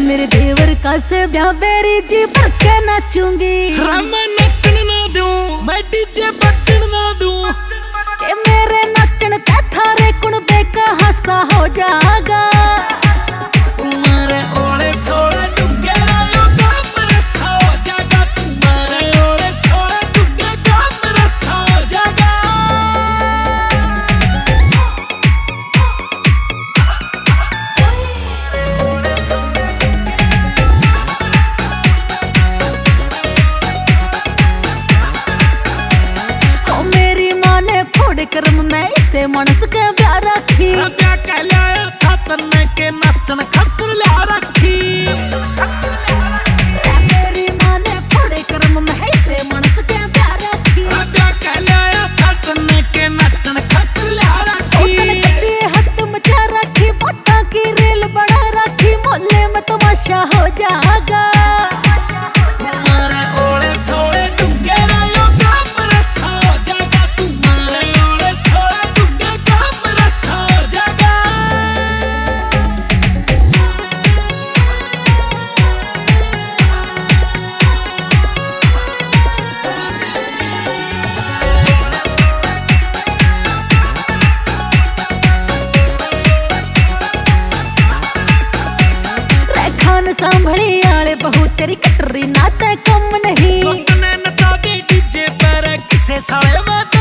मेरे देवर का से ब्याह बेरी जी भर के नाचूंगी। मैं नचन ना दूं, मैं डीजे बजन ना दूं, के मेरे नचन ते थारे कुण बेका हासा हो जागा। तुम्हारे ओले सोले डुगे रायो काम रसा हो जागा, तुम्हारे ओले सोले डुगे काम रसा हो जागा। कर्म में इसे मनस के ब्याह रखी, ब्याह कह लिया था तन्ने के नचन खातिर लिया रखी। मेरी माँ ने फोड़े कर्म में इसे मनस के ब्याह रखी, ब्याह कह लिया था तन्ने के नचन खातिर लिया रखी। हद मचा रखी, बाटा की रेल बना रखी, मोहल्ले में तमाशा हो जाएगा। संभली आले बहु तेरी कटरी नाते कम नहीं, नचा दे डीजे पर किसे साले